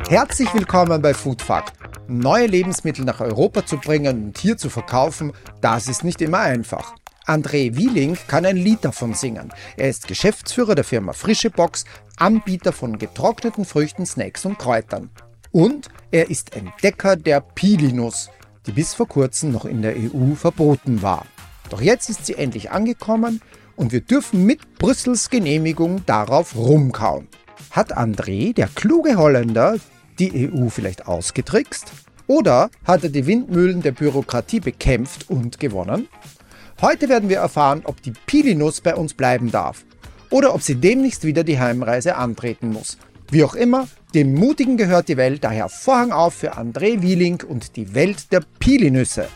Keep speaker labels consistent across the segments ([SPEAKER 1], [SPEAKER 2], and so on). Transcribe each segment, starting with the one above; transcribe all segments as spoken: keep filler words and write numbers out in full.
[SPEAKER 1] Herzlich willkommen bei Food Fakt. Neue Lebensmittel nach Europa zu bringen und hier zu verkaufen, das ist nicht immer einfach. André Wieling kann ein Lied davon singen. Er ist Geschäftsführer der Firma Frische Box, Anbieter von getrockneten Früchten, Snacks und Kräutern. Und er ist Entdecker der Pili-Nuss, die bis vor kurzem noch in der E U verboten war. Doch jetzt ist sie endlich angekommen und wir dürfen mit Brüssels Genehmigung darauf rumkauen. Hat André, der kluge Holländer, die E U vielleicht ausgetrickst? Oder hat er die Windmühlen der Bürokratie bekämpft und gewonnen? Heute werden wir erfahren, ob die Pili-Nuss bei uns bleiben darf oder ob sie demnächst wieder die Heimreise antreten muss. Wie auch immer, dem Mutigen gehört die Welt, daher Vorhang auf für André Wieling und die Welt der Pili-Nüsse.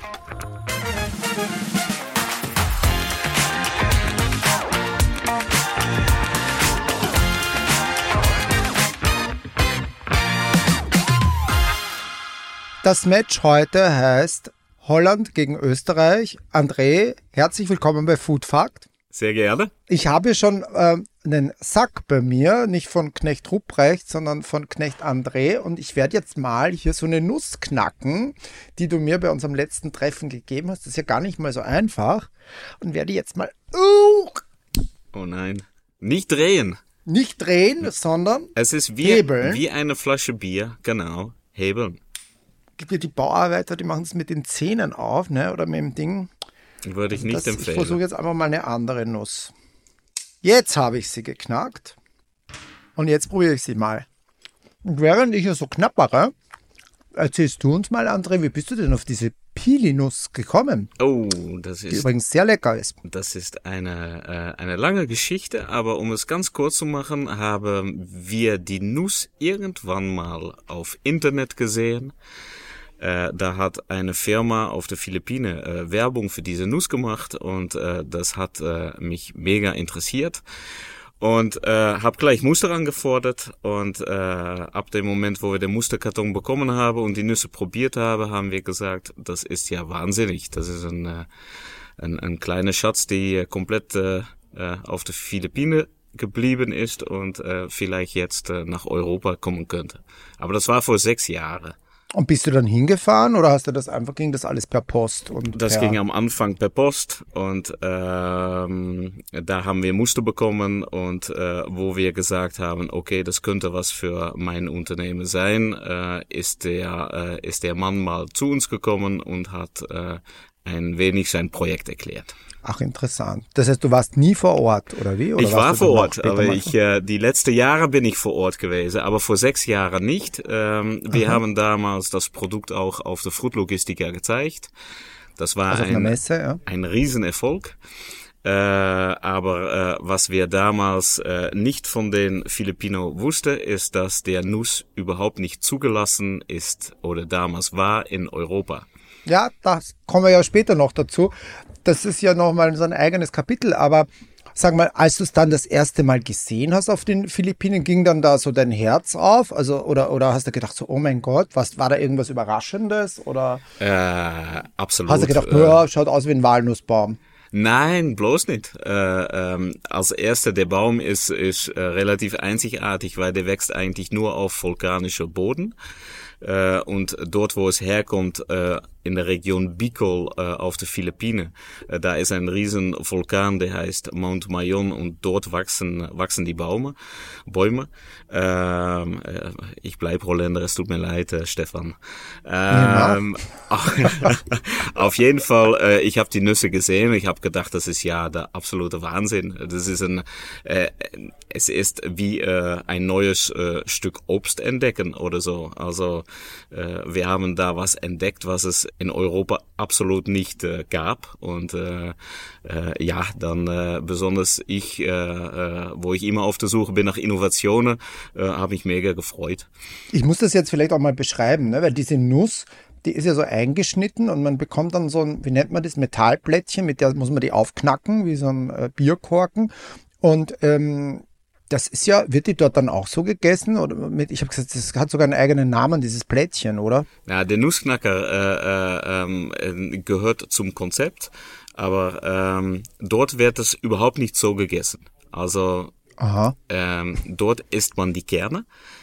[SPEAKER 1] Das Match heute heißt Holland gegen Österreich. André, herzlich willkommen bei Food Fakt.
[SPEAKER 2] Sehr gerne.
[SPEAKER 1] Ich habe schon äh, einen Sack bei mir, nicht von Knecht Ruprecht, sondern von Knecht André. Und ich werde jetzt mal hier so eine Nuss knacken, die du mir bei unserem letzten Treffen gegeben hast. Das ist ja gar nicht mal so einfach. Und werde jetzt mal... Uh,
[SPEAKER 2] oh nein. Nicht drehen.
[SPEAKER 1] Nicht drehen, sondern
[SPEAKER 2] es ist wie,
[SPEAKER 1] hebeln.
[SPEAKER 2] Wie eine Flasche Bier, genau. Hebeln.
[SPEAKER 1] Die Bauarbeiter, die machen es mit den Zähnen auf, ne? Oder mit dem Ding.
[SPEAKER 2] Würde ich nicht
[SPEAKER 1] das,
[SPEAKER 2] empfehlen.
[SPEAKER 1] Ich versuche jetzt einfach mal eine andere Nuss. Jetzt habe ich sie geknackt. Und jetzt probiere ich sie mal. Und während ich hier so knappere, erzählst du uns mal, André, wie bist du denn auf diese Pili-Nuss gekommen?
[SPEAKER 2] Oh, das ist...
[SPEAKER 1] Die übrigens sehr lecker ist.
[SPEAKER 2] Das ist eine, äh, eine lange Geschichte, aber um es ganz kurz zu machen, haben wir die Nuss irgendwann mal auf Internet gesehen. Äh, da hat eine Firma auf der Philippinen äh, Werbung für diese Nuss gemacht und äh, das hat äh, mich mega interessiert. Und äh, habe gleich Muster angefordert und äh, ab dem Moment, wo wir den Musterkarton bekommen haben und die Nüsse probiert haben, haben wir gesagt, das ist ja wahnsinnig. Das ist ein, äh, ein, ein kleiner Schatz, die komplett äh, auf der Philippinen geblieben ist und äh, vielleicht jetzt äh, nach Europa kommen könnte. Aber das war vor sechs Jahren.
[SPEAKER 1] Und bist du dann hingefahren oder hast du das einfach, ging das alles per Post? Und
[SPEAKER 2] das
[SPEAKER 1] per
[SPEAKER 2] ging am Anfang per Post und ähm, da haben wir Muster bekommen und äh, wo wir gesagt haben, okay, das könnte was für mein Unternehmen sein, äh, ist der äh, ist der Mann mal zu uns gekommen und hat äh, ein wenig sein Projekt erklärt.
[SPEAKER 1] Ach, interessant. Das heißt, du warst nie vor Ort, oder wie? Oder
[SPEAKER 2] ich war vor Ort, aber
[SPEAKER 1] machen?
[SPEAKER 2] ich äh, die letzten Jahre bin ich vor Ort gewesen, aber vor sechs Jahren nicht. Ähm, wir haben damals das Produkt auch auf der Fruit Logistica gezeigt. Das war
[SPEAKER 1] also auf
[SPEAKER 2] ein,
[SPEAKER 1] einer Messe, ja.
[SPEAKER 2] ein Riesenerfolg. Äh, aber äh, was wir damals äh, nicht von den Filipino wussten, ist, dass der Nuss überhaupt nicht zugelassen ist oder damals war in Europa.
[SPEAKER 1] Ja, das kommen wir ja später noch dazu. Das ist ja nochmal so ein eigenes Kapitel, aber sag mal, als du es dann das erste Mal gesehen hast auf den Philippinen, ging dann da so dein Herz auf? Also, oder, oder hast du gedacht so, oh mein Gott, was, war da irgendwas Überraschendes? Oder
[SPEAKER 2] äh, absolut.
[SPEAKER 1] Hast du gedacht, äh, ja, schaut aus wie ein Walnussbaum?
[SPEAKER 2] Nein, bloß nicht. Äh, ähm, als erster, der Baum ist, ist äh, relativ einzigartig, weil der wächst eigentlich nur auf vulkanischer Boden. Äh, und dort, wo es herkommt, äh, in der Region Bicol äh, auf der Philippinen, äh, da ist ein riesen Vulkan, der heißt Mount Mayon und dort wachsen wachsen die Bäume. Bäume. Ähm, äh, ich bleib Holländer, es tut mir leid, äh, Stefan. Ähm, ja. Auf jeden Fall, äh, ich habe die Nüsse gesehen, ich habe gedacht, das ist ja der absolute Wahnsinn. Das ist ein, äh, es ist wie äh, ein neues äh, Stück Obst entdecken oder so. Also äh, wir haben da was entdeckt, was es in Europa absolut nicht äh, gab und äh, äh, ja, dann äh, besonders ich, äh, äh, wo ich immer auf der Suche bin nach Innovationen, äh, habe ich mega gefreut.
[SPEAKER 1] Ich muss das jetzt vielleicht auch mal beschreiben, ne? Weil diese Nuss, die ist ja so eingeschnitten und man bekommt dann so ein, wie nennt man das, Metallplättchen, mit der muss man die aufknacken, wie so ein äh, Bierkorken und ähm, das ist ja, wird die dort dann auch so gegessen? Oder mit, ich habe gesagt, das hat sogar einen eigenen Namen, dieses Plättchen, oder?
[SPEAKER 2] Ja, der Nussknacker äh, äh, äh, gehört zum Konzept, aber ähm, dort wird es überhaupt nicht so gegessen. Also
[SPEAKER 1] Aha.
[SPEAKER 2] Ähm, dort isst man die Kerne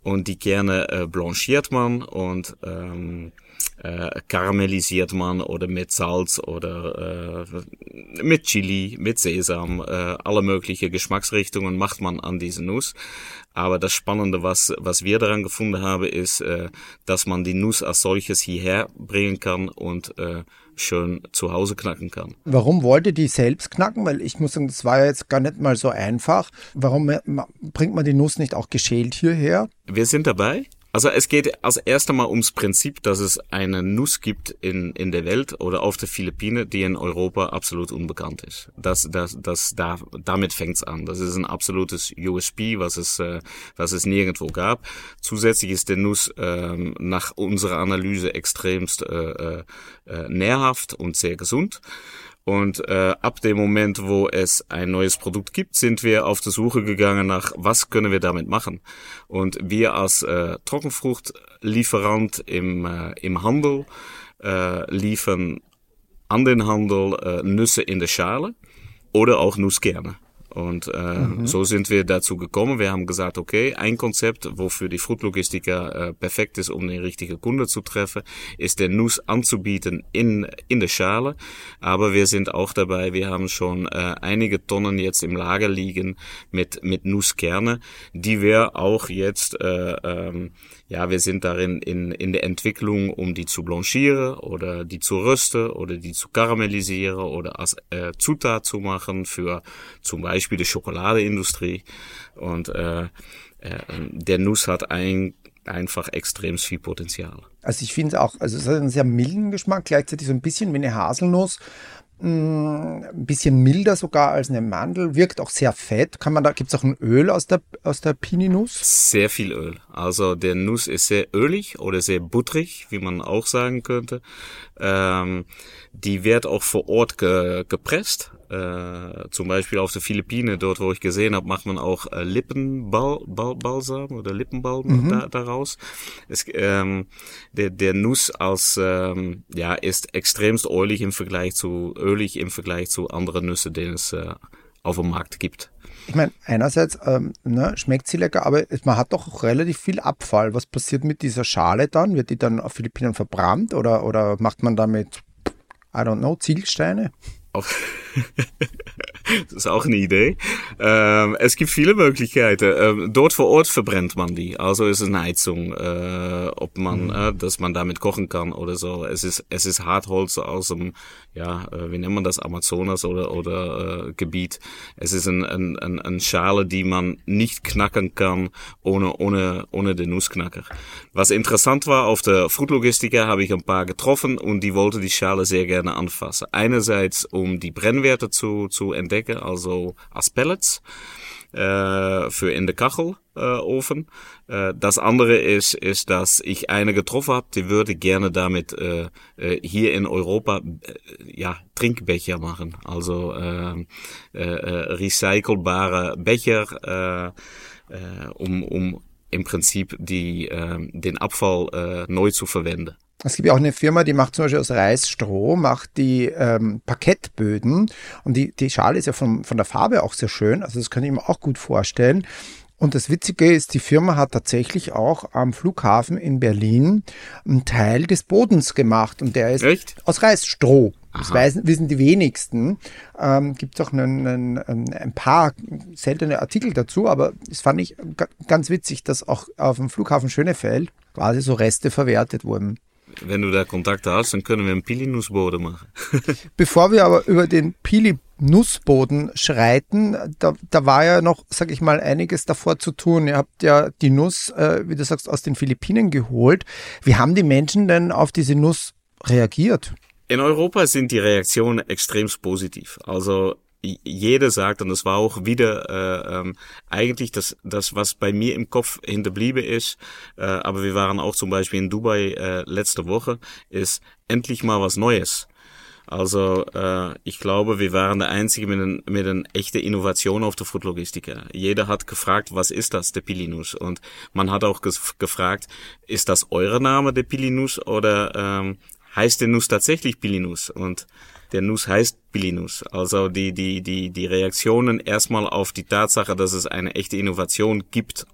[SPEAKER 2] und die Kerne äh, blanchiert man und ähm, äh, karamellisiert man oder mit Salz oder äh, mit Chili, mit Sesam, äh, alle möglichen Geschmacksrichtungen macht man an diese Nuss. Aber das Spannende, was was wir daran gefunden haben, ist, äh, dass man die Nuss als solches hierher bringen kann und äh, schön zu Hause knacken kann.
[SPEAKER 1] Warum wollt ihr die selbst knacken? Weil ich muss sagen, das war ja jetzt gar nicht mal so einfach. Warum bringt man die Nuss nicht auch geschält hierher?
[SPEAKER 2] Wir sind dabei. Also es geht als erstes mal ums Prinzip, dass es eine Nuss gibt in in der Welt oder auf der Philippinen, die in Europa absolut unbekannt ist. Das das das da damit fängt's an. Das ist ein absolutes U S P, was es äh, was es nirgendwo gab. Zusätzlich ist der Nuss ähm, nach unserer Analyse extremst äh, äh, nährhaft und sehr gesund. Und äh, ab dem Moment, wo es ein neues Produkt gibt, sind wir auf der Suche gegangen nach, was können wir damit machen. Und wir als äh, Trockenfruchtlieferant im äh, im Handel äh, liefern an den Handel äh, Nüsse in der Schale oder auch Nusskerne. Und äh, mhm. so sind wir dazu gekommen. Wir haben gesagt, okay, ein Konzept, wofür die Fruchtlogistiker äh, perfekt ist, um den richtigen Kunde zu treffen, ist der Nuss anzubieten in in der Schale. Aber wir sind auch dabei, wir haben schon äh, einige Tonnen jetzt im Lager liegen mit mit Nusskerne, die wir auch jetzt, äh, ähm, ja, wir sind darin in in der Entwicklung, um die zu blanchieren oder die zu rösten oder die zu karamellisieren oder als äh, Zutat zu machen für zum Beispiel wie die Schokoladeindustrie und äh, äh, der Nuss hat ein, einfach extrem viel Potenzial.
[SPEAKER 1] Also ich finde es auch, also es hat einen sehr milden Geschmack, gleichzeitig so ein bisschen wie eine Haselnuss, mh, ein bisschen milder sogar als eine Mandel, wirkt auch sehr fett. Kann man da, gibt's auch ein Öl aus der aus der Pininuss?
[SPEAKER 2] Sehr viel Öl. Also der Nuss ist sehr ölig oder sehr butterig, wie man auch sagen könnte. Ähm, die wird auch vor Ort ge, gepresst. Äh, zum Beispiel auf der Philippinen, dort wo ich gesehen habe, macht man auch äh, Lippenbalsam oder Lippenbalm mhm. da, daraus. Es, ähm, der, der Nuss als ähm, ja ist extremst ölig im Vergleich zu ölig im Vergleich zu anderen Nüsse, denen es äh, auf dem Markt gibt.
[SPEAKER 1] Ich meine, einerseits ähm, ne, schmeckt sie lecker, aber man hat doch auch relativ viel Abfall. Was passiert mit dieser Schale dann? Wird die dann auf Philippinen verbrannt oder oder macht man damit, I don't know, Ziegelsteine?
[SPEAKER 2] Das ist auch eine Idee. Ähm, es gibt viele Möglichkeiten. Ähm, dort vor Ort verbrennt man die. Also ist es eine Heizung, äh, ob man, mhm. äh, dass man damit kochen kann oder so. Es ist, es ist Hartholz aus dem, ja, äh, wie nennt man das, Amazonas oder oder äh, Gebiet. Es ist ein, ein, ein, ein Schale, die man nicht knacken kann ohne ohne ohne den Nussknacker. Was interessant war, auf der Fruchtlogistiker habe ich ein paar getroffen und die wollten die Schale sehr gerne anfassen. Einerseits um die Brennwerte zu zu entdecken, also als Pellets äh, für in der Kachelofen. Äh, das andere ist, ist, dass ich eine getroffen habe, die würde gerne damit äh, hier in Europa äh, ja Trinkbecher machen, also äh, äh, recycelbare Becher, äh, äh, um um im Prinzip die äh, den Abfall äh, neu zu verwenden.
[SPEAKER 1] Es gibt ja auch eine Firma, die macht zum Beispiel aus Reisstroh, macht die ähm, Parkettböden und die, die Schale ist ja von, von der Farbe auch sehr schön, also das kann ich mir auch gut vorstellen. Und das Witzige ist, die Firma hat tatsächlich auch am Flughafen in Berlin einen Teil des Bodens gemacht und der ist Echt? aus Reisstroh. Das weiß, wissen die wenigsten. Ähm, gibt es auch einen, einen, ein paar seltene Artikel dazu, aber das fand ich g- ganz witzig, dass auch auf dem Flughafen Schönefeld quasi so Reste verwertet wurden.
[SPEAKER 2] Wenn du da Kontakte hast, dann können wir einen Pili-Nussboden machen.
[SPEAKER 1] Bevor wir aber über den Pili-Nussboden schreiten, da, da war ja noch, sag ich mal, einiges davor zu tun. Ihr habt ja die Nuss, äh, wie du sagst, aus den Philippinen geholt. Wie haben die Menschen denn auf diese Nuss reagiert?
[SPEAKER 2] In Europa sind die Reaktionen extremst positiv. Also jeder sagt, und das war auch wieder äh, ähm, eigentlich das, das, was bei mir im Kopf hinterblieben ist, äh, aber wir waren auch zum Beispiel in Dubai äh, letzte Woche, ist endlich mal was Neues. Also äh, ich glaube, wir waren der Einzige mit einer mit einer echten Innovation auf der Fruchtlogistiker. Jeder hat gefragt, was ist das, der Pili-Nuss? Und man hat auch ges- gefragt, ist das euer Name, der Pili-Nuss, oder ähm, heißt der Nuss tatsächlich Pili-Nuss? Und der Nuss heißt Pili-Nuss. Also die, die, die, die Reaktionen erstmal auf die Tatsache, dass es eine echte Innovation gibt,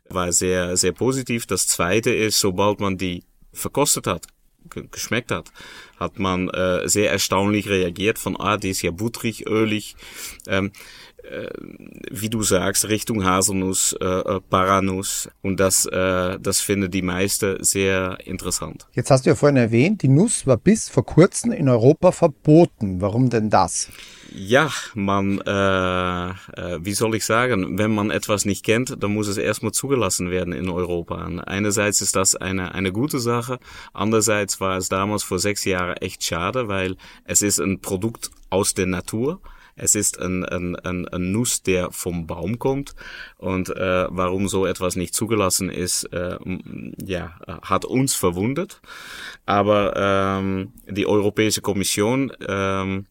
[SPEAKER 2] war sehr, sehr positiv. Das Zweite ist, sobald man die verkostet hat, ge- geschmeckt hat, hat man äh, sehr erstaunlich reagiert von, ah, die ist ja butterig, ölig, ähm, äh, wie du sagst, Richtung Haselnuss, äh, Paranuss. Und das, äh, das finden die meisten sehr interessant.
[SPEAKER 1] Jetzt hast du ja vorhin erwähnt, die Nuss war bis vor kurzem in Europa verboten. Warum denn das?
[SPEAKER 2] Ja, man, äh, äh, wie soll ich sagen, wenn man etwas nicht kennt, dann muss es erstmal zugelassen werden in Europa. Und einerseits ist das eine, eine gute Sache, andererseits war es damals vor sechs Jahren echt schade, weil es ist ein Produkt aus der Natur. Es ist ein, ein, ein, ein Nuss, der vom Baum kommt, und äh, warum so etwas nicht zugelassen ist, äh, ja, hat uns verwundert. Aber ähm, die Europäische Kommission ähm,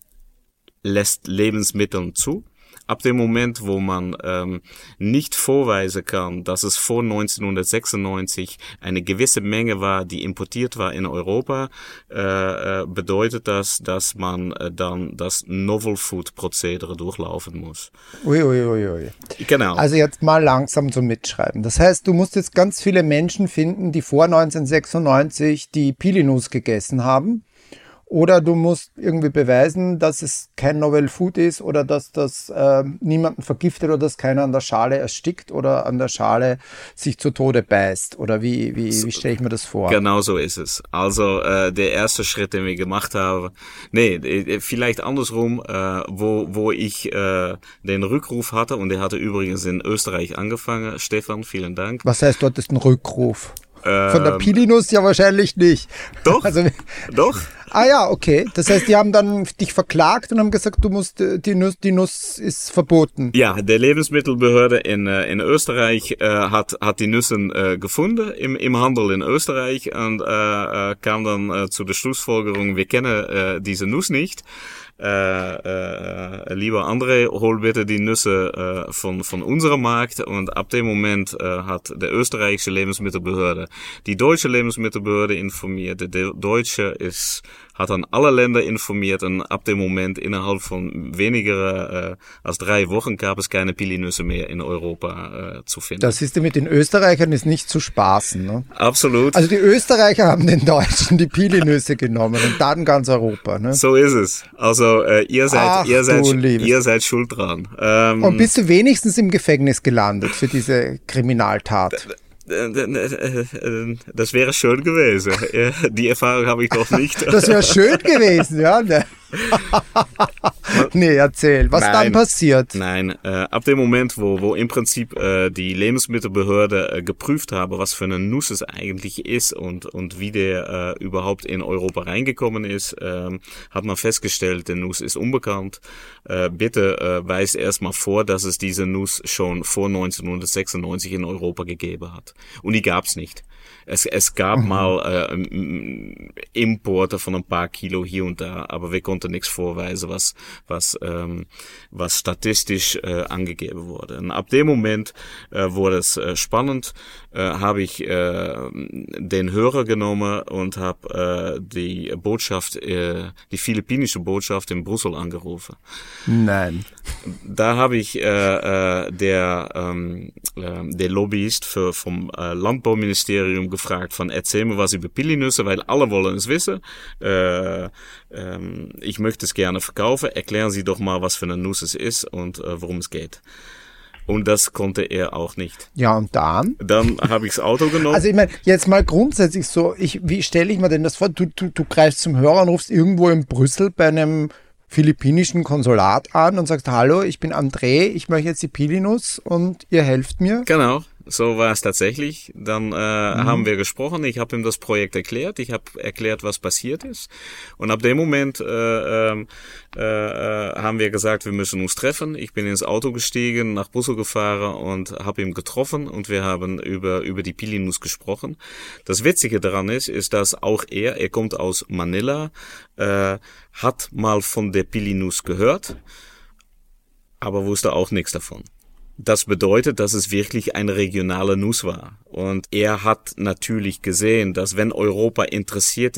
[SPEAKER 2] lässt Lebensmittel zu. Ab dem Moment, wo man ähm, nicht vorweisen kann, dass es vor neunzehnhundertsechsundneunzig eine gewisse Menge war, die importiert war in Europa, äh, äh, bedeutet das, dass man äh, dann das Novel Food Prozedere durchlaufen muss.
[SPEAKER 1] Uiuiui. Ui, ui.
[SPEAKER 2] Genau.
[SPEAKER 1] Also jetzt mal langsam zum Mitschreiben. Das heißt, du musst jetzt ganz viele Menschen finden, die vor neunzehnhundertsechsundneunzig die Pili-Nuss gegessen haben. Oder du musst irgendwie beweisen, dass es kein Novel Food ist oder dass das äh, niemanden vergiftet oder dass keiner an der Schale erstickt oder an der Schale sich zu Tode beißt. Oder wie, wie, wie stelle ich mir das vor?
[SPEAKER 2] Genau so ist es. Also äh, der erste Schritt, den wir gemacht haben, nee, vielleicht andersrum, äh, wo wo ich äh, den Rückruf hatte, und der hatte übrigens in Österreich angefangen. Stefan, vielen Dank.
[SPEAKER 1] Was heißt, dort ist ein Rückruf?
[SPEAKER 2] Ähm,
[SPEAKER 1] Von der Pili-Nuss ja wahrscheinlich nicht.
[SPEAKER 2] Doch,
[SPEAKER 1] also,
[SPEAKER 2] doch.
[SPEAKER 1] Ah ja, okay. Das heißt, die haben dann dich verklagt und haben gesagt, du musst die Nuss, die Nuss ist verboten.
[SPEAKER 2] Ja, der Lebensmittelbehörde in in Österreich äh, hat hat die Nüssen äh, gefunden im im Handel in Österreich und äh, äh, kam dann äh, zu der Schlussfolgerung, wir kennen äh, diese Nuss nicht. Äh, äh, lieber André, hol bitte die Nüsse äh, von von unserem Markt. Und ab dem Moment äh, hat der österreichische Lebensmittelbehörde die deutsche Lebensmittelbehörde informiert. Der deutsche ist hat dann alle Länder informiert, und ab dem Moment, innerhalb von weniger äh, als drei Wochen, gab es keine Pili-Nüsse mehr in Europa äh, zu finden.
[SPEAKER 1] Das ist mit den Österreichern ist nicht zu spaßen, ne?
[SPEAKER 2] Absolut.
[SPEAKER 1] Also die Österreicher haben den Deutschen die Pili-Nüsse genommen und dann ganz Europa, ne?
[SPEAKER 2] So ist es. Also äh, ihr seid
[SPEAKER 1] Ach,
[SPEAKER 2] ihr seid
[SPEAKER 1] Liebes.
[SPEAKER 2] ihr seid schuld dran. Ähm,
[SPEAKER 1] Und bist du wenigstens im Gefängnis gelandet für diese Kriminaltat?
[SPEAKER 2] Das wäre schön gewesen. Die Erfahrung habe ich noch nicht.
[SPEAKER 1] Das wäre schön gewesen, ja. Nee, erzähl. Was
[SPEAKER 2] Nein.
[SPEAKER 1] dann passiert?
[SPEAKER 2] Nein, äh, ab dem Moment, wo wo im Prinzip äh, die Lebensmittelbehörde äh, geprüft habe, was für eine Nuss es eigentlich ist und und wie der äh, überhaupt in Europa reingekommen ist, äh, hat man festgestellt, der Nuss ist unbekannt. Äh, bitte äh, weist erstmal vor, dass es diese Nuss schon vor neunzehnhundertsechsundneunzig in Europa gegeben hat. Und die gab's nicht. Es, es gab mhm. mal äh, Importe von ein paar Kilo hier und da, aber wir konnten nichts vorweisen, was was ähm, was statistisch äh, angegeben wurde. Und ab dem Moment äh, wurde es äh, spannend. Äh, habe ich äh, den Hörer genommen und habe äh, die Botschaft, äh, die philippinische Botschaft in Brüssel angerufen.
[SPEAKER 1] Nein.
[SPEAKER 2] Da habe ich äh, äh, der ähm, äh, der Lobbyist für vom äh, Landbauministerium gefragt von, erzähl mir was über Pili-Nüsse, weil alle wollen es wissen. Äh, ähm, ich möchte es gerne verkaufen. Erklären Sie doch mal, was für eine Nuss es ist und äh, worum es geht. Und das konnte er auch nicht.
[SPEAKER 1] Ja, und dann?
[SPEAKER 2] Dann habe ich das Auto genommen.
[SPEAKER 1] Also ich meine, jetzt mal grundsätzlich so, ich, wie stelle ich mir denn das vor? Du, du, du greifst zum Hörer und rufst irgendwo in Brüssel bei einem philippinischen Konsulat an und sagst, hallo, ich bin André, ich möchte jetzt die Pili-Nuss und ihr helft mir.
[SPEAKER 2] Genau, so war es tatsächlich. Dann äh, mhm. haben wir gesprochen, ich habe ihm das Projekt erklärt, ich habe erklärt, was passiert ist. Und ab dem Moment äh, äh, äh, haben wir gesagt, wir müssen uns treffen. Ich bin ins Auto gestiegen, nach Brüssel gefahren und habe ihn getroffen und wir haben über über die Pili-Nuss gesprochen. Das Witzige daran ist, ist, dass auch er, er kommt aus Manila, äh, hat mal von der Pili-Nuss gehört, aber wusste auch nichts davon. Das bedeutet, dass es wirklich eine regionale Nuss war. Und er hat natürlich gesehen, dass wenn Europa interessiert ist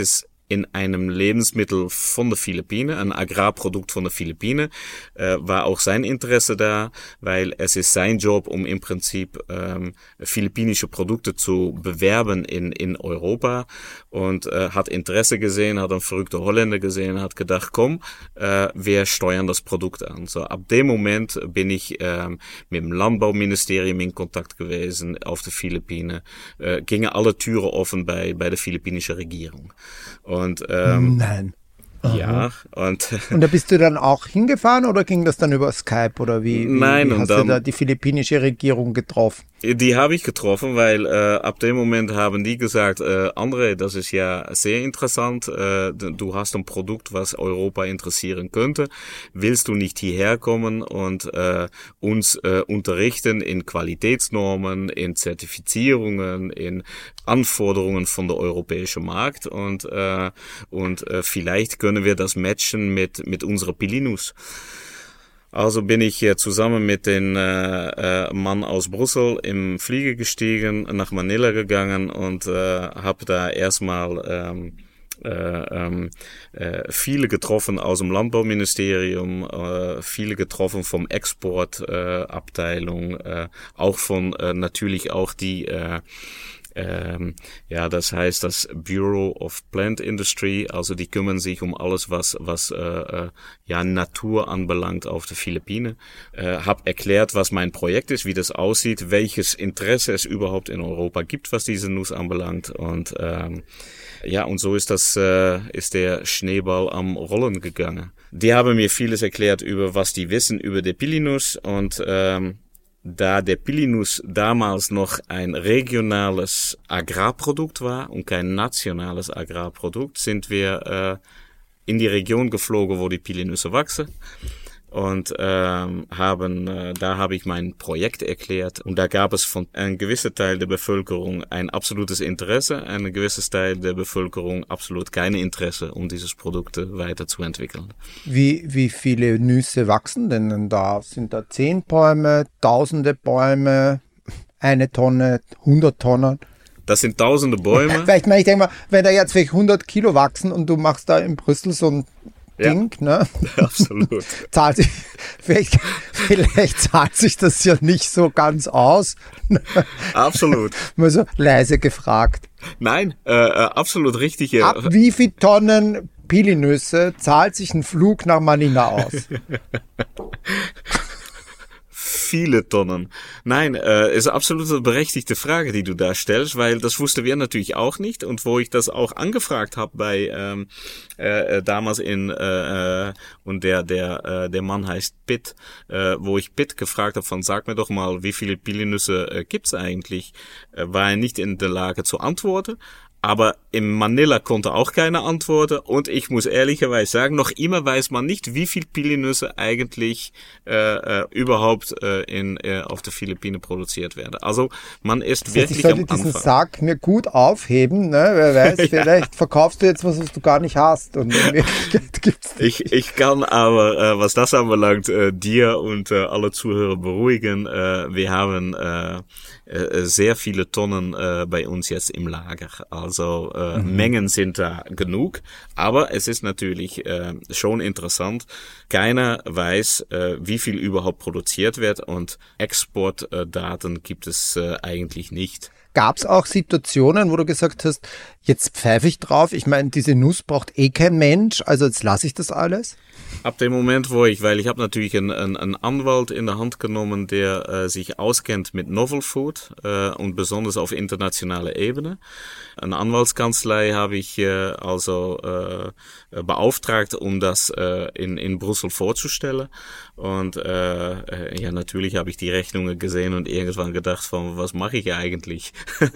[SPEAKER 2] in einem Lebensmittel von der Philippinen, ein Agrarprodukt von der Philippinen, äh, war auch sein Interesse da, weil es ist sein Job, um im Prinzip ähm, philippinische Produkte zu bewerben in in Europa und äh, hat Interesse gesehen, hat einen verrückten Holländer gesehen, hat gedacht, komm, äh, wir steuern das Produkt an. So ab dem Moment bin ich ähm, mit dem Landbauministerium in Kontakt gewesen auf der Philippinen, äh, gingen alle Türen offen bei bei der philippinischen Regierung. Und ähm,
[SPEAKER 1] Nein.
[SPEAKER 2] Ja, und
[SPEAKER 1] und da bist du dann auch hingefahren oder ging das dann über Skype oder wie, wie,
[SPEAKER 2] Nein,
[SPEAKER 1] wie
[SPEAKER 2] und
[SPEAKER 1] hast
[SPEAKER 2] dann,
[SPEAKER 1] du da die philippinische Regierung getroffen?
[SPEAKER 2] Die habe ich getroffen, weil äh, ab dem Moment haben die gesagt, äh, André, das ist ja sehr interessant, äh, du hast ein Produkt, was Europa interessieren könnte, willst du nicht hierher kommen und äh, uns äh, unterrichten in Qualitätsnormen, in Zertifizierungen, in Anforderungen von der europäischen Markt und äh, und äh, vielleicht können wir das matchen mit mit unserer Pilinus. Also bin ich hier zusammen mit dem äh, äh, Mann aus Brüssel im Flieger gestiegen, nach Manila gegangen und äh, habe da erstmal ähm, äh, ähm, äh, viele getroffen aus dem Landbauministerium, äh, viele getroffen vom Exportabteilung, äh, äh, auch von äh, natürlich auch die äh, Ähm, ja, das heißt das Bureau of Plant Industry, also die kümmern sich um alles, was was äh, äh, ja Natur anbelangt auf der Philippinen. Äh, hab erklärt, was mein Projekt ist, wie das aussieht, welches Interesse es überhaupt in Europa gibt, was diese Nuss anbelangt und ähm, ja, und so ist das äh, ist der Schneeball am Rollen gegangen. Die haben mir vieles erklärt über was die wissen über die Pilinus und ähm, da der Pilinus damals noch ein regionales Agrarprodukt war und kein nationales Agrarprodukt, sind wir äh, in die Region geflogen, wo die Pilinüsse wachsen. Und ähm, haben, äh, da habe ich mein Projekt erklärt und da gab es von einem gewissen Teil der Bevölkerung ein absolutes Interesse, ein gewisses Teil der Bevölkerung absolut kein Interesse, um dieses Produkt weiterzuentwickeln.
[SPEAKER 1] Wie, wie viele Nüsse wachsen denn da? Sind da zehn Bäume, tausende Bäume, eine Tonne, hundert Tonnen?
[SPEAKER 2] Das sind tausende Bäume.
[SPEAKER 1] Vielleicht, ich denke mal, wenn da jetzt vielleicht hundert Kilo wachsen und du machst da in Brüssel so ein Ding, ja, ne?
[SPEAKER 2] Absolut.
[SPEAKER 1] Zahlt sich, vielleicht, vielleicht zahlt sich das ja nicht so ganz aus.
[SPEAKER 2] Absolut.
[SPEAKER 1] Mal so leise gefragt.
[SPEAKER 2] Nein, äh, absolut richtig.
[SPEAKER 1] Ab wie viel Tonnen Pilinüsse zahlt sich ein Flug nach Manila aus?
[SPEAKER 2] Viele Tonnen. Nein, äh, ist absolut eine berechtigte Frage, die du da stellst, weil das wussten wir natürlich auch nicht. Und wo ich das auch angefragt habe bei ähm, äh, damals in äh, und der der äh, der Mann heißt Pitt, äh, wo ich Pitt gefragt habe von sag mir doch mal, wie viele Pilinüsse äh, gibt's eigentlich, äh, war er nicht in der Lage zu antworten. Aber in Manila konnte auch keine antworten und ich muss ehrlicherweise sagen, noch immer weiß man nicht, wie viel Pilinüsse eigentlich äh, äh, überhaupt äh, in äh, auf der Philippinen produziert werden. Also man ist das heißt, wirklich am Anfang. Ich sollte
[SPEAKER 1] diesen Sack mir gut aufheben, ne? Wer weiß, ja. Vielleicht verkaufst du jetzt was, was du gar nicht hast und in Wirklichkeit gibt's nicht.
[SPEAKER 2] Ich, ich kann aber, äh, was das anbelangt, äh, dir und äh, alle Zuhörer beruhigen. Äh, wir haben äh, äh, sehr viele Tonnen äh, bei uns jetzt im Lager. Also äh, mhm. Mengen sind da genug, aber es ist natürlich äh, schon interessant. Keiner weiß, äh, wie viel überhaupt produziert wird und Exportdaten äh, gibt es äh, eigentlich nicht.
[SPEAKER 1] Gab es auch Situationen, wo du gesagt hast, jetzt pfeife ich drauf, ich meine, diese Nuss braucht eh kein Mensch, also jetzt lasse ich das alles?
[SPEAKER 2] Ab dem Moment, wo ich, weil ich habe natürlich einen, einen, einen Anwalt in der Hand genommen, der äh, sich auskennt mit Novel Food äh, und besonders auf internationaler Ebene. Eine Anwaltskanzlei habe ich äh, also äh, beauftragt, um das äh, in, in Brüssel vorzustellen. Und äh, ja, natürlich habe ich die Rechnungen gesehen und irgendwann gedacht von, was mache ich eigentlich?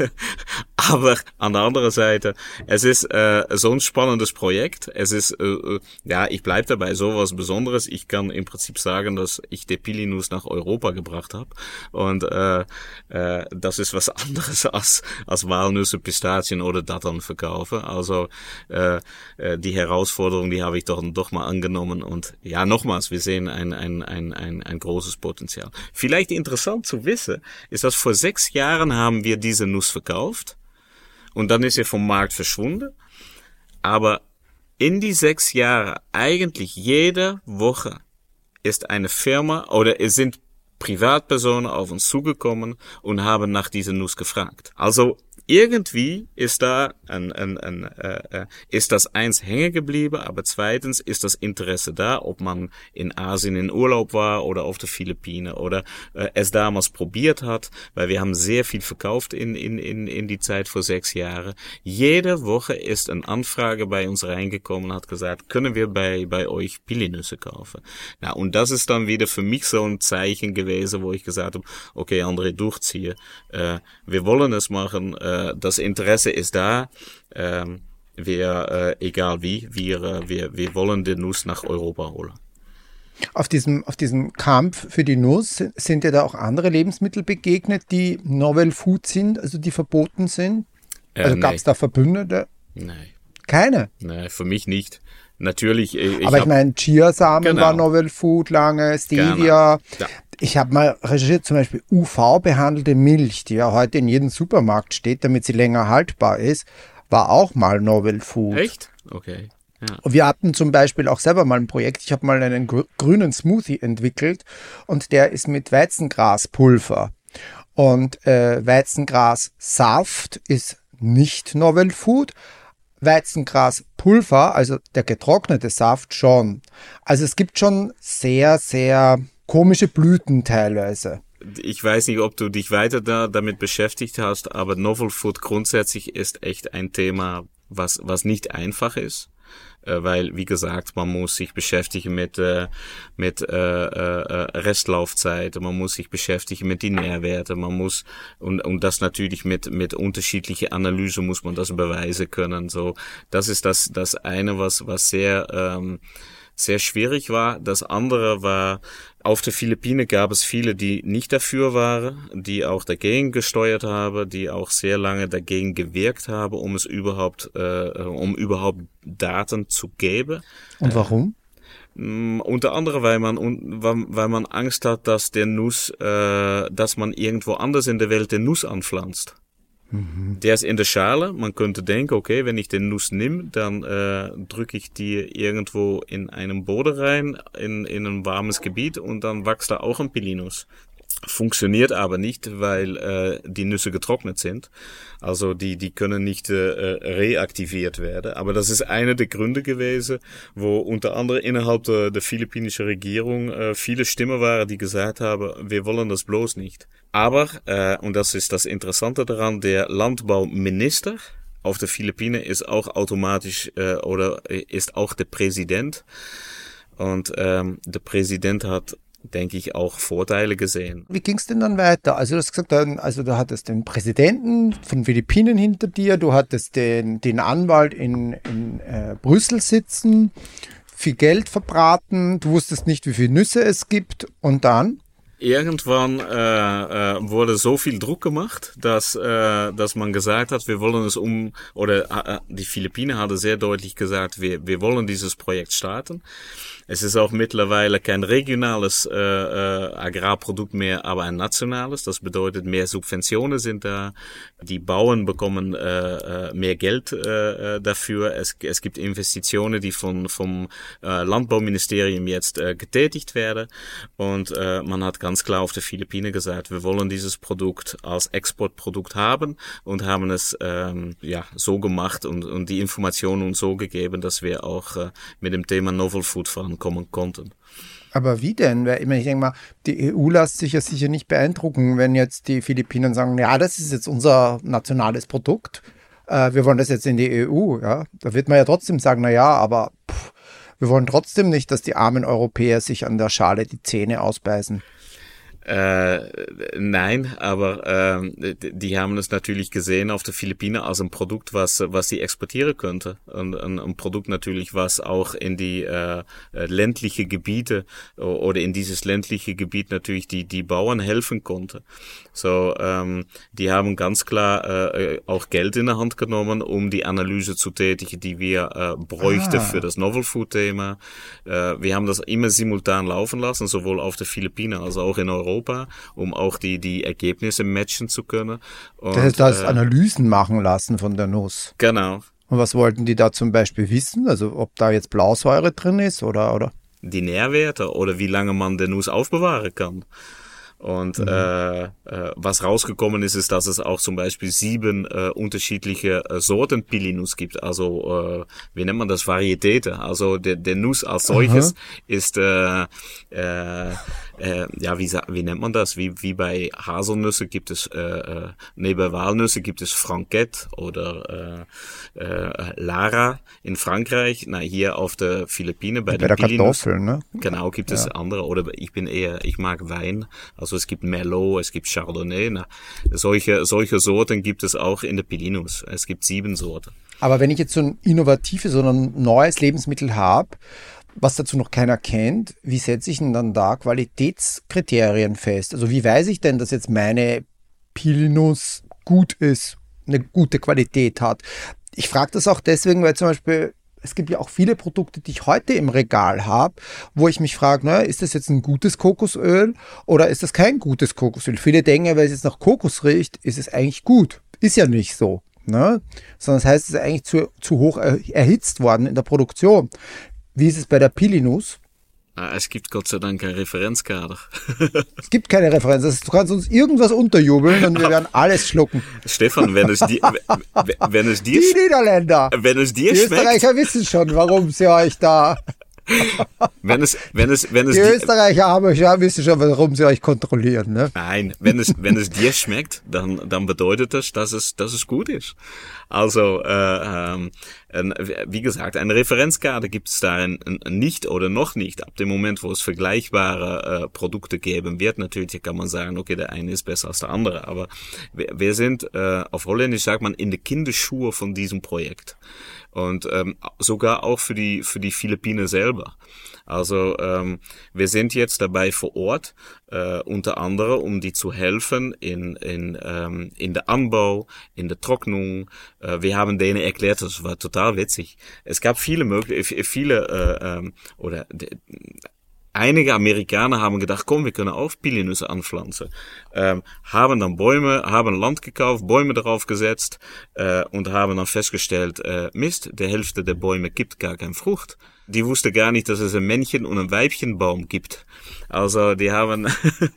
[SPEAKER 2] Aber an der anderen Seite, es ist äh, so ein spannendes Projekt. Es ist, äh, ja, ich bleibe dabei, sowas Besonderes. Ich kann im Prinzip sagen, dass ich die Pilinus nach Europa gebracht habe. Und äh, äh, das ist was anderes als, als Walnüsse, Pistazien oder Datteln verkaufen. Also äh, die Herausforderung, die habe ich doch, doch mal angenommen. Und ja, nochmals, wir sehen ein, ein, ein, ein, ein großes Potenzial. Vielleicht interessant zu wissen, ist, dass vor sechs Jahren haben wir diese Nuss verkauft. Und dann ist sie vom Markt verschwunden. Aber in die sechs Jahre eigentlich jede Woche ist eine Firma oder es sind Privatpersonen auf uns zugekommen und haben nach dieser Nuss gefragt. Also irgendwie ist da ein, ein, ein, äh, ist das eins hängen geblieben, aber zweitens ist das Interesse da, ob man in Asien in Urlaub war oder auf den Philippinen oder äh, es damals probiert hat, weil wir haben sehr viel verkauft in in in in die Zeit vor sechs Jahren. Jede Woche ist eine Anfrage bei uns reingekommen und hat gesagt, können wir bei bei euch Pilinüsse kaufen? Na, und das ist dann wieder für mich so ein Zeichen gewesen, wo ich gesagt habe, okay, André, durchziehe, äh, wir wollen es machen. Äh, Das Interesse ist da. Ähm, wir, äh, egal wie, wir, wir, wir wollen die Nuss nach Europa holen.
[SPEAKER 1] Auf diesem, auf diesem Kampf für die Nuss sind ja da auch andere Lebensmittel begegnet, die Novel Food sind, also die verboten sind?
[SPEAKER 2] Äh,
[SPEAKER 1] also gab es da Verbündete?
[SPEAKER 2] Nein.
[SPEAKER 1] Keine?
[SPEAKER 2] Nein, für mich nicht. Natürlich. Ich
[SPEAKER 1] Aber ich meine, Chiasamen
[SPEAKER 2] genau.
[SPEAKER 1] war Novel Food lange, Stevia.
[SPEAKER 2] Genau. Ja.
[SPEAKER 1] Ich habe mal recherchiert, zum Beispiel U V-behandelte Milch, die ja heute in jedem Supermarkt steht, damit sie länger haltbar ist, war auch mal Novel Food.
[SPEAKER 2] Echt? Okay. Ja.
[SPEAKER 1] Und wir hatten zum Beispiel auch selber mal ein Projekt. Ich habe mal einen gr- grünen Smoothie entwickelt und der ist mit Weizengraspulver. Und äh, Weizengrassaft ist nicht Novel Food. Weizengraspulver, also der getrocknete Saft, schon. Also es gibt schon sehr, sehr komische Blüten teilweise.
[SPEAKER 2] Ich weiß nicht, ob du dich weiter da damit beschäftigt hast, aber Novel Food grundsätzlich ist echt ein Thema, was was nicht einfach ist, äh, weil wie gesagt, man muss sich beschäftigen mit äh, mit äh, äh, Restlaufzeit, man muss sich beschäftigen mit den Nährwerten, man muss und und das natürlich mit mit unterschiedliche Analyse muss man das beweisen können. So, das ist das das eine, was was sehr ähm, sehr schwierig war. Das andere war, auf der Philippinen gab es viele, die nicht dafür waren, die auch dagegen gesteuert haben, die auch sehr lange dagegen gewirkt haben, um es überhaupt, äh, um überhaupt Daten zu geben.
[SPEAKER 1] Und warum?
[SPEAKER 2] Äh, unter anderem, weil man, weil man Angst hat, dass der Nuss, äh, dass man irgendwo anders in der Welt den Nuss anpflanzt. Der ist in der Schale. Man könnte denken, okay, wenn ich den Nuss nehme, dann äh, drücke ich die irgendwo in einen Boden rein, in, in ein warmes Gebiet und dann wächst da auch ein Pilinus. Funktioniert aber nicht, weil äh, die Nüsse getrocknet sind. Also die die können nicht äh, reaktiviert werden. Aber das ist einer der Gründe gewesen, wo unter anderem innerhalb der, der philippinischen Regierung äh, viele Stimmen waren, die gesagt haben, wir wollen das bloß nicht. Aber, äh, und das ist das Interessante daran, der Landbauminister auf der Philippinen ist auch automatisch äh, oder ist auch der Präsident. Und ähm, der Präsident hat, denke ich, auch Vorteile gesehen.
[SPEAKER 1] Wie ging es denn dann weiter? Also du hast gesagt, dann, also du hattest den Präsidenten von Philippinen hinter dir, du hattest den, den Anwalt in, in äh, Brüssel sitzen, viel Geld verbraten, du wusstest nicht, wie viele Nüsse es gibt und dann?
[SPEAKER 2] Irgendwann äh, äh, wurde so viel Druck gemacht, dass äh, dass man gesagt hat, wir wollen es um, oder äh, die Philippinen hatte sehr deutlich gesagt, wir wir wollen dieses Projekt starten. Es ist auch mittlerweile kein regionales äh, äh, Agrarprodukt mehr, aber ein nationales. Das bedeutet, mehr Subventionen sind da. Die Bauern bekommen äh, mehr Geld äh, dafür. Es, es gibt Investitionen, die von vom äh, Landbauministerium jetzt äh, getätigt werden. Und äh, man hat ganz klar auf der Philippinen gesagt, wir wollen dieses Produkt als Exportprodukt haben und haben es ähm, ja so gemacht und, und die Informationen uns so gegeben, dass wir auch äh, mit dem Thema Novel Food vorankommen konnten.
[SPEAKER 1] Aber wie denn? Weil ich denke mal, die E U lässt sich ja sicher nicht beeindrucken, wenn jetzt die Philippinen sagen, ja, das ist jetzt unser nationales Produkt, äh, wir wollen das jetzt in die E U. Ja? Da wird man ja trotzdem sagen, na ja, aber pff, wir wollen trotzdem nicht, dass die armen Europäer sich an der Schale die Zähne ausbeißen.
[SPEAKER 2] Äh, nein, aber äh, die haben es natürlich gesehen auf der Philippinen als ein Produkt, was was sie exportieren könnte. Und ein, ein Produkt natürlich, was auch in die äh, ländliche Gebiete oder in dieses ländliche Gebiet natürlich die die Bauern helfen konnte. So, ähm, die haben ganz klar äh, auch Geld in der Hand genommen, um die Analyse zu tätigen, die wir äh, bräuchten ah. für das Novel Food Thema. Äh, wir haben das immer simultan laufen lassen, sowohl auf der Philippinen als auch in Europa. Um auch die die Ergebnisse matchen zu können. Und,
[SPEAKER 1] das heißt, du hast äh, Analysen machen lassen von der Nuss.
[SPEAKER 2] Genau.
[SPEAKER 1] Und was wollten die da zum Beispiel wissen? Also ob da jetzt Blausäure drin ist oder, oder?
[SPEAKER 2] Die Nährwerte oder wie lange man den Nuss aufbewahren kann. Und mhm. äh, äh, was rausgekommen ist, ist, dass es auch zum Beispiel sieben äh, unterschiedliche äh, Sorten Pili-Nuss gibt. Also äh, wie nennt man das? Varietäten. Also der, der Nuss als solches Aha. ist äh, äh, äh, ja wie wie nennt man das? Wie wie bei Haselnüsse gibt es äh, äh, neben Walnüsse gibt es Franquette oder äh, äh, Lara in Frankreich. Na hier auf der Philippinen bei,
[SPEAKER 1] bei
[SPEAKER 2] den
[SPEAKER 1] der Kartoffel, ne?
[SPEAKER 2] Genau gibt es ja. andere. Oder ich bin eher ich mag Wein. Also es gibt Merlot, es gibt Chardonnay. Na, solche, solche Sorten gibt es auch in der Pili-Nuss. Es gibt sieben Sorten.
[SPEAKER 1] Aber wenn ich jetzt so ein innovatives oder ein neues Lebensmittel habe, was dazu noch keiner kennt, wie setze ich denn dann da Qualitätskriterien fest? Also wie weiß ich denn, dass jetzt meine Pili-Nuss gut ist, eine gute Qualität hat? Ich frage das auch deswegen, weil zum Beispiel es gibt ja auch viele Produkte, die ich heute im Regal habe, wo ich mich frage, na, ist das jetzt ein gutes Kokosöl oder ist das kein gutes Kokosöl? Viele denken, weil es jetzt nach Kokos riecht, ist es eigentlich gut. Ist ja nicht so, ne? Sondern das heißt, es ist eigentlich zu, zu hoch erhitzt worden in der Produktion. Wie ist es bei der Pili-Nuss?
[SPEAKER 2] Es gibt Gott sei Dank kein Referenzkader.
[SPEAKER 1] Es gibt keine Referenz. Du kannst uns irgendwas unterjubeln und wir werden alles schlucken.
[SPEAKER 2] Stefan, wenn es dir, wenn es dir,
[SPEAKER 1] die Niederländer,
[SPEAKER 2] wenn es dir
[SPEAKER 1] die
[SPEAKER 2] schmeckt,
[SPEAKER 1] die Österreicher wissen schon, warum sie euch da.
[SPEAKER 2] wenn es, wenn es, wenn es
[SPEAKER 1] die Österreicher haben ja wissen schon, warum sie euch kontrollieren, ne?
[SPEAKER 2] Nein, wenn es, wenn es dir schmeckt, dann, dann bedeutet das, dass es, dass es gut ist. Also, äh, ähm, wie gesagt, eine Referenzkarte gibt es da nicht oder noch nicht. Ab dem Moment, wo es vergleichbare äh, Produkte geben wird, natürlich kann man sagen, okay, der eine ist besser als der andere. Aber wir, wir sind, äh, auf Holländisch sagt man, in die Kinderschuhe von diesem Projekt. Und ähm, sogar auch für die für die Philippinen selber. Also ähm, wir sind jetzt dabei vor Ort, äh, unter anderem, um die zu helfen in in ähm, in der Anbau, in der Trocknung. Äh, wir haben denen erklärt, das war total witzig. Es gab viele mögliche, viele äh, ähm, oder de, Einige Amerikaner haben gedacht, komm, wir können auch Pili-Nüsse anpflanzen. Ähm, haben dann Bäume, haben Land gekauft, Bäume darauf gesetzt äh, und haben dann festgestellt, äh, Mist, die Hälfte der Bäume gibt gar keine Frucht. Die wussten gar nicht, dass es ein Männchen- und ein Weibchenbaum gibt. Also die haben...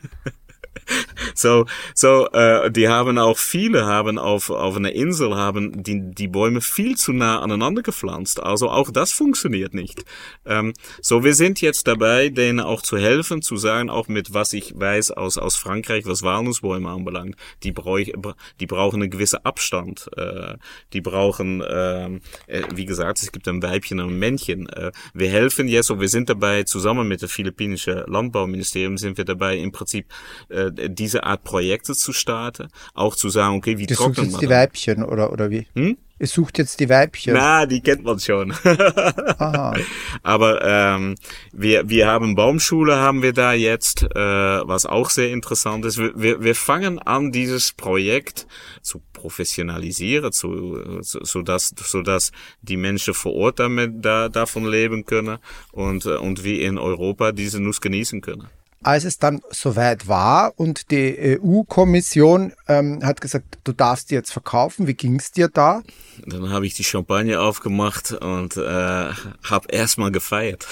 [SPEAKER 2] So, so, äh, die haben auch viele haben auf auf einer Insel haben die die Bäume viel zu nah aneinander gepflanzt. Also auch das funktioniert nicht. Ähm, so, wir sind jetzt dabei, denen auch zu helfen, zu sagen, auch mit was ich weiß aus aus Frankreich, was Walnussbäume anbelangt, die brauch, die brauchen einen gewissen Abstand. Äh, die brauchen, äh, wie gesagt, es gibt ein Weibchen und ein Männchen. Äh, wir helfen jetzt, und wir sind dabei zusammen mit dem philippinischen Landbauministerium sind wir dabei im Prinzip äh, diese Art Projekte zu starten, auch zu sagen, okay, wie trocknet man
[SPEAKER 1] das? Ihr sucht jetzt die Weibchen oder, oder wie? Hm? Ihr sucht jetzt die Weibchen?
[SPEAKER 2] Na, die kennt man schon. Aha. Aber ähm, wir wir haben Baumschule, haben wir da jetzt, äh, was auch sehr interessant ist. Wir, wir, wir fangen an, dieses Projekt zu professionalisieren, zu, so, so dass so dass die Menschen vor Ort damit da davon leben können und und wir in Europa diese Nuss genießen können.
[SPEAKER 1] Als es dann soweit war und die E U-Kommission ähm, hat gesagt, du darfst die jetzt verkaufen, wie ging's dir da?
[SPEAKER 2] Dann habe ich die Champagne aufgemacht und äh, habe erstmal gefeiert.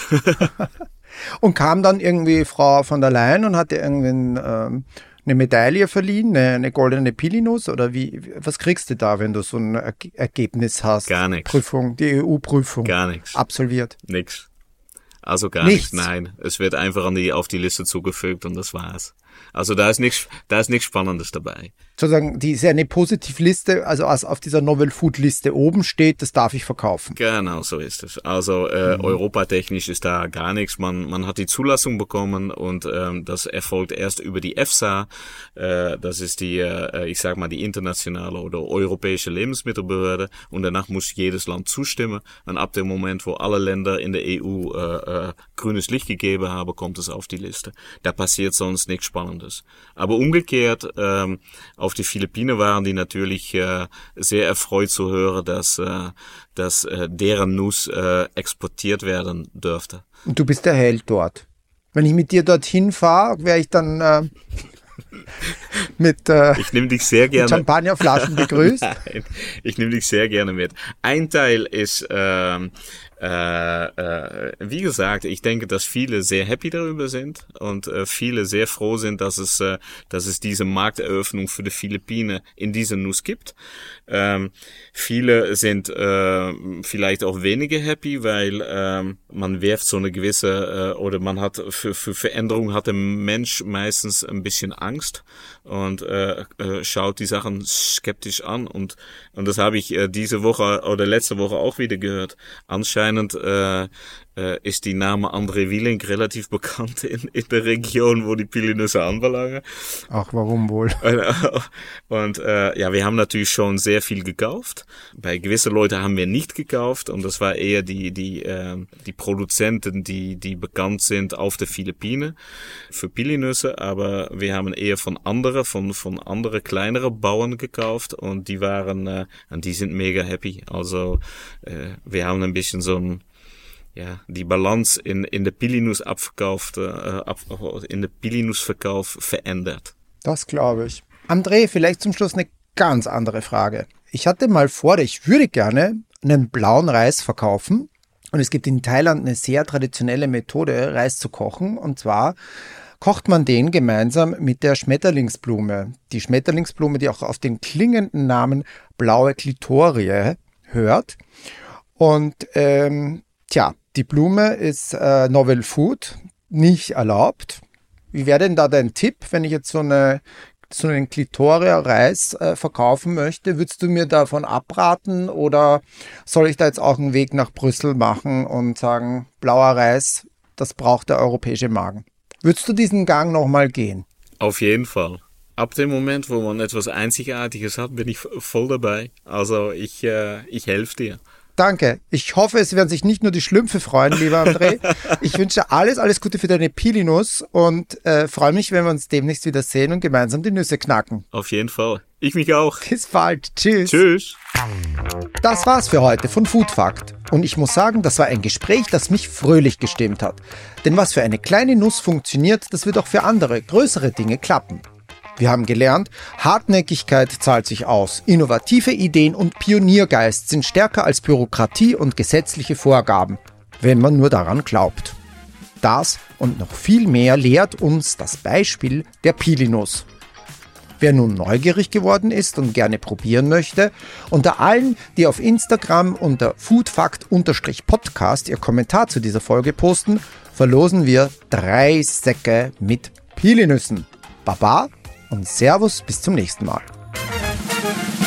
[SPEAKER 1] Und kam dann irgendwie Frau von der Leyen und hat dir irgendwie ähm, eine Medaille verliehen, eine, eine goldene Pili-Nuss oder wie? Was kriegst du da, wenn du so ein er- Ergebnis hast?
[SPEAKER 2] Gar nichts.
[SPEAKER 1] Prüfung, die E U-Prüfung.
[SPEAKER 2] Gar nichts.
[SPEAKER 1] Absolviert.
[SPEAKER 2] Nix. Also gar
[SPEAKER 1] nichts.
[SPEAKER 2] nichts. Nein, es wird einfach an die auf die Liste zugefügt und das war's. Also da ist nichts, da ist nichts Spannendes dabei.
[SPEAKER 1] Sozusagen, die ist ja eine Positivliste, also als auf dieser Novel Food Liste oben steht, das darf ich verkaufen.
[SPEAKER 2] Genau, so ist es. Also äh, mhm. europatechnisch ist da gar nichts. Man man hat die Zulassung bekommen und ähm, das erfolgt erst über die EFSA. Äh, das ist die, äh, ich sag mal, die internationale oder europäische Lebensmittelbehörde. Und danach muss jedes Land zustimmen. Und ab dem Moment, wo alle Länder in der E U äh, äh, grünes Licht gegeben haben, kommt es auf die Liste. Da passiert sonst nichts Spannendes. Aber umgekehrt, ähm, auf die Philippinen waren die natürlich äh, sehr erfreut zu hören, dass, äh, dass äh, deren Nuss äh, exportiert werden dürfte.
[SPEAKER 1] Und du bist der Held dort. Wenn ich mit dir dorthin fahre, wäre ich dann... Äh mit, äh,
[SPEAKER 2] ich nehme dich sehr gerne.
[SPEAKER 1] mit Champagnerflaschen begrüßt?
[SPEAKER 2] Nein, ich nehme dich sehr gerne mit. Ein Teil ist, ähm, Äh, äh, wie gesagt, ich denke, dass viele sehr happy darüber sind und äh, viele sehr froh sind, dass es, äh, dass es diese Markteröffnung für die Philippinen in dieser Nuss gibt. Ähm, viele sind äh, vielleicht auch weniger happy, weil ähm, man wirft so eine gewisse äh, oder man hat für für Veränderung hat der Mensch meistens ein bisschen Angst und äh, äh, schaut die Sachen skeptisch an und und das habe ich äh, diese Woche oder letzte Woche auch wieder gehört. Anscheinend Äh, äh, ist die Name André Wieling relativ bekannt in, in der Region, wo die Pilinüsse anbelangen.
[SPEAKER 1] Ach, warum wohl?
[SPEAKER 2] Und äh, ja, wir haben natürlich schon sehr viel gekauft. Bei gewissen Leuten haben wir nicht gekauft und das war eher die die äh, die Produzenten, die die bekannt sind auf der Philippinen für Pilinüsse, aber wir haben eher von anderen, von von anderen kleineren Bauern gekauft und die waren äh, und die sind mega happy. Also äh, wir haben ein bisschen so ein ja, die Balance in, in der Pilinus-Abverkauf, äh, ab, in der Pilinus-Verkauf verändert.
[SPEAKER 1] Das glaube ich. André, vielleicht zum Schluss eine ganz andere Frage. Ich hatte mal vor, ich würde gerne einen blauen Reis verkaufen. Und es gibt in Thailand eine sehr traditionelle Methode, Reis zu kochen. Und zwar kocht man den gemeinsam mit der Schmetterlingsblume. Die Schmetterlingsblume, die auch auf den klingenden Namen blaue Klitorie hört. Und ähm, tja, die Blume ist äh, Novel Food, nicht erlaubt. Wie wäre denn da dein Tipp, wenn ich jetzt so, eine, so einen Klitoria-Reis äh, verkaufen möchte? Würdest du mir davon abraten oder soll ich da jetzt auch einen Weg nach Brüssel machen und sagen, blauer Reis, das braucht der europäische Magen? Würdest du diesen Gang nochmal gehen?
[SPEAKER 2] Auf jeden Fall. Ab dem Moment, wo man etwas Einzigartiges hat, bin ich voll dabei. Also ich, äh, ich helfe dir.
[SPEAKER 1] Danke. Ich hoffe, es werden sich nicht nur die Schlümpfe freuen, lieber André. Ich wünsche alles, alles Gute für deine Pilinus und äh, freue mich, wenn wir uns demnächst wieder sehen und gemeinsam die Nüsse knacken.
[SPEAKER 2] Auf jeden Fall. Ich mich auch.
[SPEAKER 1] Bis bald. Tschüss.
[SPEAKER 2] Tschüss.
[SPEAKER 1] Das war's für heute von Food Fact. Und ich muss sagen, das war ein Gespräch, das mich fröhlich gestimmt hat. Denn was für eine kleine Nuss funktioniert, das wird auch für andere, größere Dinge klappen. Wir haben gelernt, Hartnäckigkeit zahlt sich aus. Innovative Ideen und Pioniergeist sind stärker als Bürokratie und gesetzliche Vorgaben, wenn man nur daran glaubt. Das und noch viel mehr lehrt uns das Beispiel der Pilinus. Wer nun neugierig geworden ist und gerne probieren möchte, unter allen, die auf Instagram unter foodfact-podcast ihr Kommentar zu dieser Folge posten, verlosen wir drei Säcke mit Pilinüssen. Baba und Servus, bis zum nächsten Mal.